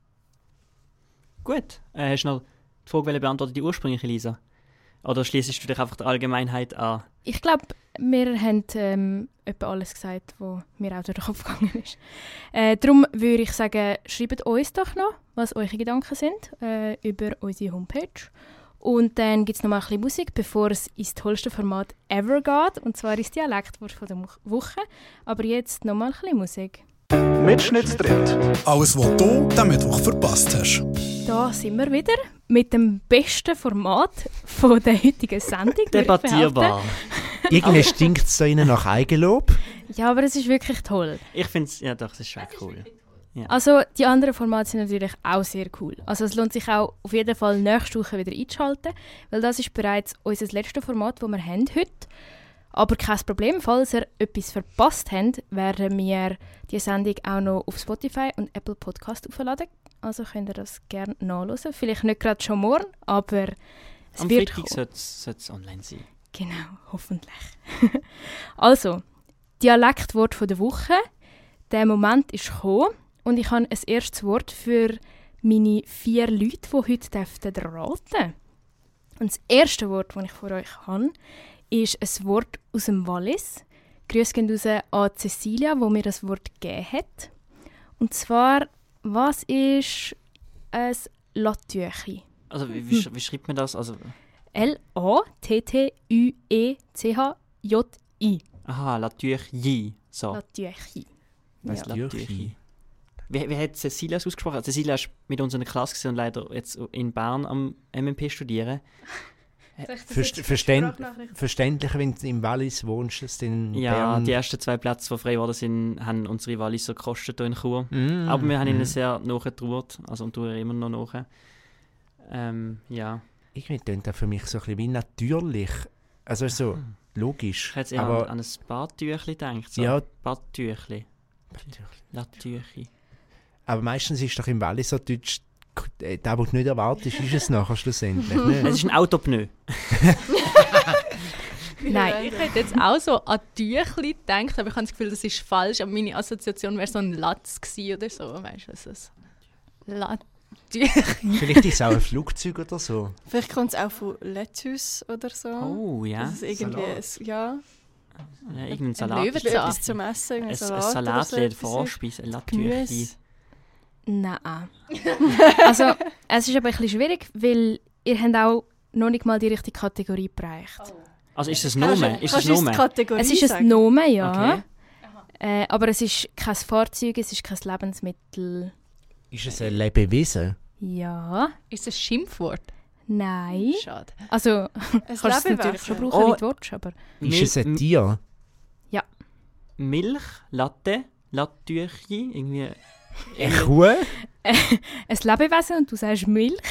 Gut. Äh, hast du noch die Frage beantwortet, die ursprüngliche, Lisa? Oder schließest du dich einfach der Allgemeinheit an? Ich glaube, wir haben ähm, etwa alles gesagt, was mir auch durch den Kopf gegangen ist. Äh, darum würde ich sagen, schreibt uns doch noch, was eure Gedanken sind, äh, über unsere Homepage. Und dann gibt es noch mal ein bisschen Musik, bevor es ins tollste Format ever geht. Und zwar ins Dialektwort von der Mo- Woche. Aber jetzt noch mal ein bisschen Musik. Mitschnittsdritt. Alles, was du diesen Mittwoch verpasst hast. Da sind wir wieder mit dem besten Format von der heutigen Sendung. würde ich Debattierbar. Irgendwie stinkt es da innen nach Eigenlob. behaupten. Ja, aber es ist wirklich toll. Ich finde es, ja doch, das ist schon cool. Also die anderen Formate sind natürlich auch sehr cool. Also es lohnt sich auch auf jeden Fall nächste Woche wieder einzuschalten, weil das ist bereits unser letztes Format, das wir haben heute. Aber kein Problem, falls ihr etwas verpasst habt, werden wir die Sendung auch noch auf Spotify und Apple Podcast aufladen. Also könnt ihr das gerne nachhören. Vielleicht nicht gerade schon morgen, aber es Am wird Freitag kommen. sollte es online sein. Genau, hoffentlich. Also, Dialektwort von der Woche. Der Moment ist gekommen und ich habe ein erstes Wort für meine vier Leute, die heute raten dürfen. Und das erste Wort, das ich für euch habe, ist ein Wort aus dem Wallis. Grüße gehen raus an Cecilia, die mir das Wort gegeben hat. Und zwar, was ist ein Latüchi? Also wie, wie, sch- wie schreibt man das? Also, L A T T U E C H J I. aha, Latüchi. So. Latüchi. Was Ja. Latüchi? Wie, wie hat Cecilia es ausgesprochen? Cecilia ist mit uns in der Klasse gewesen und leider jetzt in Bern am M M P studieren. Verst verständ verständlich, wenn du im Wallis wohnst, dass du in Ja, Bern... die ersten zwei Plätze, die frei geworden sind, haben unsere Walliser gekostet hier in Chur. Mm, Aber wir haben ihnen mm. sehr nachgetraut, also und tun immer noch nach. Ähm, ja. Irgendwie klingt das für mich so ein bisschen wie natürlich. Also so, logisch. Ich hätte eher aber an, an ein Badtüchli gedacht. So. ja, Badtüchli. natürlich. Latüchi. Aber meistens ist doch im Wallis so Deutsch, äh, das, was du nicht erwartest, ist es nachher schlussendlich. Es Ne? ist ein Autopneu. Nein. Ich hätte jetzt auch so an Tüchli gedacht, aber ich habe das Gefühl, das ist falsch. Aber meine Assoziation wäre so ein Latz gewesen oder so. Weißt du, was ist Latüchli. Vielleicht ist es auch ein Flugzeug oder so. Vielleicht kommt es auch von Lettuce oder so. Oh, ja. Das ist irgendwie Salat. ein, ja. Ja, irgendein Ein Salat. Löwenzahn. Etwas zum Essen, Ein, ein ein Salat oder Salat, so eine etwas. Vorspeise, ein Latürchen. Gemüse. Nein. Also, es ist aber ein bisschen schwierig, weil ihr habt auch noch nicht mal die richtige Kategorie bereicht. Also ist es ein Kannst du- Name? Ist es kannst ein du uns die Name? Kategorie Es ist ein sagen? Nomen, ja. Okay. Äh, aber es ist kein Fahrzeug, es ist kein Lebensmittel. Ist es ein Lebewesen? Ja. Ist es ein Schimpfwort? Nein. Schade. Also, Ein kannst du es natürlich schon Lebewesen. brauchen, Oh. wie du willst, aber... Ist es ein Mil- Tier? Milch, Latte, Latürchen, irgendwie... Eine Kuh? Ein Lebewesen und du sagst Milch.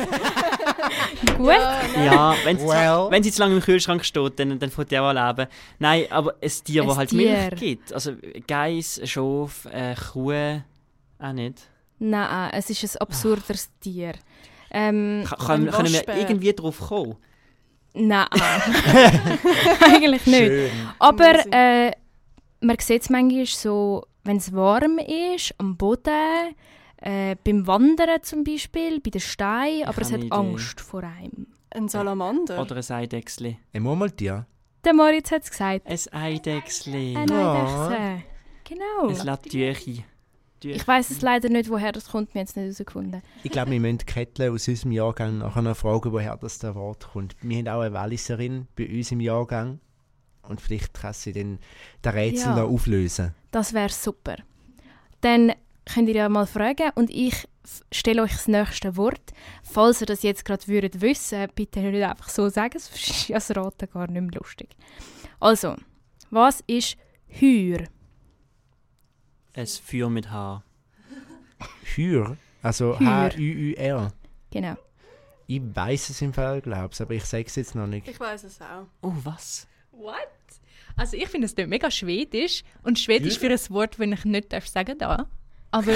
Gut. Ja, wenn Well. wenn sie zu lange im Kühlschrank steht, dann, dann fängt die auch an leben. Nein, aber ein Tier, Ein das halt Tier. Milch gibt. Also Geiss, ein Schaf, eine Kuh, auch nicht. Nein, es ist ein absurderes Tier. Ähm, Ka- Können, Ein können wir Waschbär. irgendwie drauf kommen? nein. Eigentlich nicht. Schön. Aber Amazing. äh, man sieht es manchmal so, wenn es warm ist, am Boden, äh, beim Wandern zum Beispiel, bei den Steinen, aber es habe hat eine Idee. Angst vor einem. Ein Salamander. Oder ein Eidechsli. Ein Murmeltier? Der Moritz hat es gesagt. Ein Eidechsli. Ein Ja. Eidechse. Genau. Ein Latürchen. Ich weiss es leider nicht, woher das kommt, wir haben es nicht herausgefunden. Ich glaube, wir müssen Kettle aus unserem Jahrgang nachher noch fragen, woher das der Wort kommt. Wir haben auch eine Walliserin bei uns im Jahrgang. Und vielleicht kann sie dann den Rätsel Ja. noch auflösen. Das wäre super. Dann könnt ihr ja mal fragen und ich f- stelle euch das nächste Wort. Falls ihr das jetzt gerade würdet wissen, bitte nicht einfach so sagen, sonst ist ja das Raten gar nicht mehr lustig. Also, was ist Heuer? Ein Feuer mit H. Heuer? Also Heuer. H U U R. Genau. Ich weiß es im Fall, glaube ich, aber ich sage es jetzt noch nicht. Ich weiß es auch. Oh, was? What? Also ich finde es klingt mega schwedisch. Und Schwedisch für ein Wort, das ich nicht darf sagen darf. Aber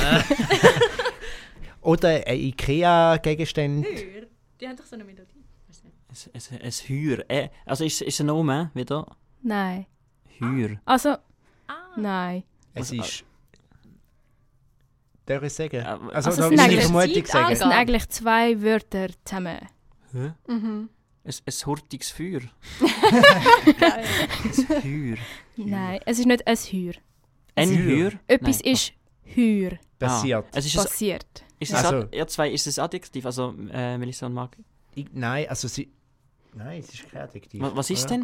Oder ein Ikea-Gegenstand. die haben doch so eine Melodie. Ein, ein, ein Heuer. Äh, also ist, ist es ein Name wieder? Nein. Heuer. Also, Ah. nein. Es Also, ist... Darf ich sagen? Äh, Also, also also es darf sind ich eigentlich Vermutung Es sagen? sind eigentlich zwei Wörter zusammen. Hä? Mhm. Ein, ein hurtiges Feuer. Geil. Ein Heuer. Nein, es ist nicht ein Heuer. Ein Heuer. Heuer? Etwas Nein. ist Heuer Passiert. Ah, es ist ein, passiert. ist es Also- Ad- ihr zwei, ist es ein Adjektiv? Also äh, Melissa und Marc. Ich, nein, also sie... Nein, es ist kein Adjektiv. Was, was ist oder? denn?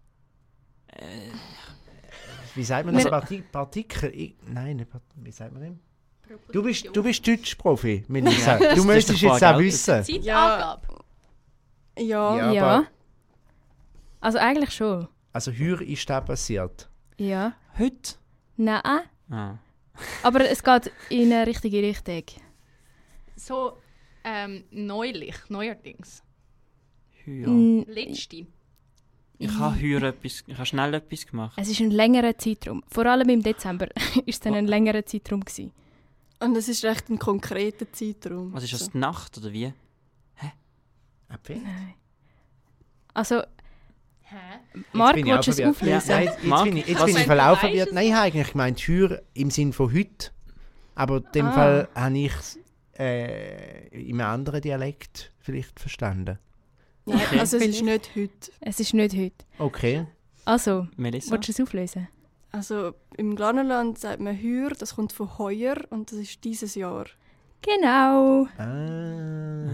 Wie sagt man das? Wir- Parti Partikel? Ich, nein, nicht Part wie sagt man dem? Du bist, du bist Deutschprofi, Melissa. Ja, das- Du das müsstest ist doch jetzt auch vorher wissen. Zeitangabe. Ja. Ja, Ja. aber- Also eigentlich schon. Also heuer ist das passiert. Ja. Heute? Nein. Ah. Aber es geht in eine richtige Richtung. So ähm, neulich, neuerdings. Heuer. Mm, Letzte. Ich habe heuer etwas, ich habe schnell etwas gemacht. Es ist ein längerer Zeitraum. Vor allem im Dezember ist es dann ein längerer Zeitraum gewesen. Und es ist recht ein konkreter Zeitraum. Was ist das, So. die Nacht oder wie? Apfel? Also, Hä? Marc, bin ich auch willst du es verwirrt. auflösen? Nein, jetzt, jetzt Marc, bin ich, jetzt was- bin ich Wenn voll du auch weißt, verwirrt. es- Nein, ich habe eigentlich gemeint heuer im Sinn von heute. Aber in dem Ah. Fall habe ich es äh, in einem anderen Dialekt vielleicht verstanden. Nein, Okay. also es ist nicht heute. Es ist nicht heute. Okay. Also, Melissa? willst du es auflösen? Also im Glarnerland sagt man heuer, das kommt von heuer und das ist dieses Jahr. Genau. Ah.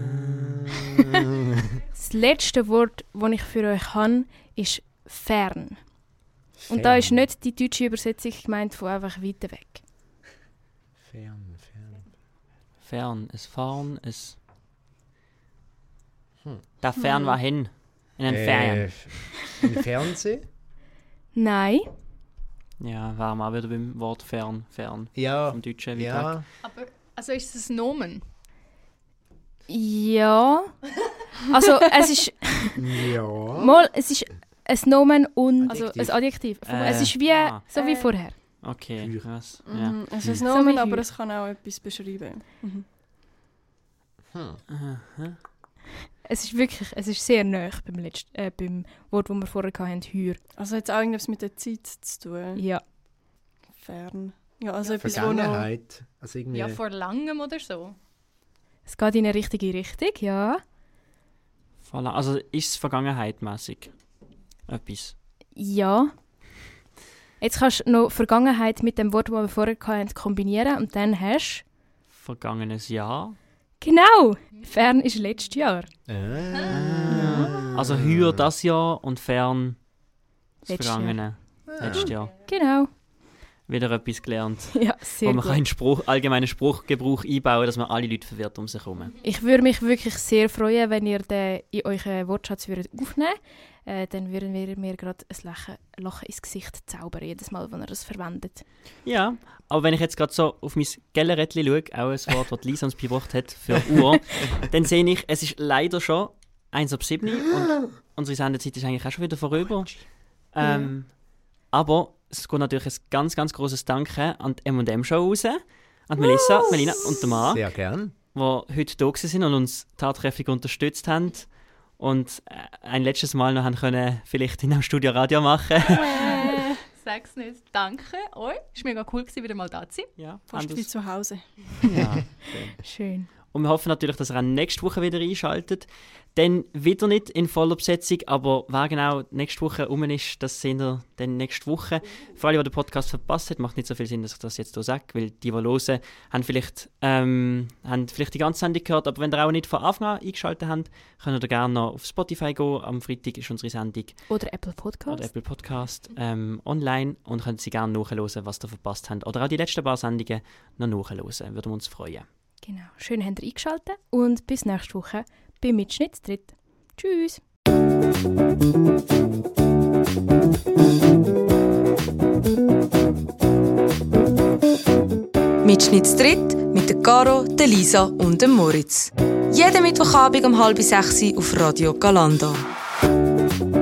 Das letzte Wort, das ich für euch habe, ist fern. Und da ist nicht die deutsche Übersetzung gemeint von einfach weiter weg. Fern, fern. Fern, es fahren, es... Hm. Da fern war hin. In den Äh, Ferien. Im Fernsehen? Nein. Ja, waren wir auch wieder beim Wort fern, fern. Ja. Vom Deutschen wie weg. Ja. Aber, also ist es ein Nomen? Ja. Also, es ist... Ja. Mal, es ist ein Nomen und... Also Adjektiv. ein Adjektiv. Äh, es ist wie... ah. So wie Äh. vorher. Okay, Heuer. krass. Ja. Mhm. Es ist So ein Nomen, wie aber heuer. es kann auch etwas beschreiben. Mhm. Hm. Es ist wirklich... Es ist sehr nah beim, letzten, äh, beim Wort, das wir vorher hatten, Heuer. Also hat es auch irgendwas mit der Zeit zu tun. Ja. Fern. Ja, also etwas, wo noch... Vergangenheit. Also irgendwie. Ja, vor langem oder so. Es geht in eine richtige Richtung, ja. Voll- Also ist es vergangenheitmäßig? Etwas. Ja. Jetzt kannst du noch Vergangenheit mit dem Wort, das wir vorher hatten, kombinieren und dann hast Vergangenes Jahr. Genau! Fern ist letztes Jahr. Ah. Also heuer das Jahr und fern das Letztes Vergangene. Letztes Jahr. Genau. Wieder etwas gelernt. Ja, sehr Wo man gut. einen Spruch, allgemeinen Spruchgebrauch einbauen, dass man alle Leute verwirrt um sich herum. Ich würde mich wirklich sehr freuen, wenn ihr den in euren Wortschatz würdet aufnehmen würdet. Äh, dann würden wir mir gerade ein Lachen, Lachen ins Gesicht zaubern, jedes Mal, wenn ihr das verwendet. Ja, aber wenn ich jetzt gerade so auf mein Gellerättchen schaue, auch ein Wort, das Lisa uns beigebracht hat für Uhr, dann sehe ich, es ist leider schon eins ab sieben und unsere Sendezeit ist eigentlich auch schon wieder vorüber. Ähm, ja. Aber es geht natürlich ein ganz, ganz grosses Danke an die M und M-Show raus, an die Melissa, Melina und den Marc, Sehr gern. die heute da sind und uns tatkräftig unterstützt haben und ein letztes Mal noch haben können, vielleicht in einem Studio Radio machen. Äh, sag's nicht. Danke euch. Es war mega cool, wieder mal da zu sein. Ja, Fast wie zu Hause. Ja, schön. Schön. Und wir hoffen natürlich, dass ihr auch nächste Woche wieder einschaltet. Dann wieder nicht in voller Besetzung, aber wer genau nächste Woche rum ist, das sehen wir dann nächste Woche. Für alle, die den Podcast verpasst haben, macht nicht so viel Sinn, dass ich das jetzt hier sage, weil die, die hören, haben vielleicht, ähm, haben vielleicht die ganze Sendung gehört, aber wenn ihr auch nicht von Anfang an eingeschaltet habt, könnt ihr gerne noch auf Spotify gehen. Am Freitag ist unsere Sendung Oder Apple Podcast. oder Apple Podcast ähm, online und könnt sie gerne nachhören, was ihr verpasst habt. Oder auch die letzten paar Sendungen noch nachhören. Würden wir uns freuen. Genau. Schön, habt ihr eingeschaltet und bis nächste Woche beim Mitschnittstritt. Tschüss! Mitschnittstritt mit der Caro, der Lisa und dem Moritz. Jeden Mittwochabend um halb sechs auf Radio Galanda.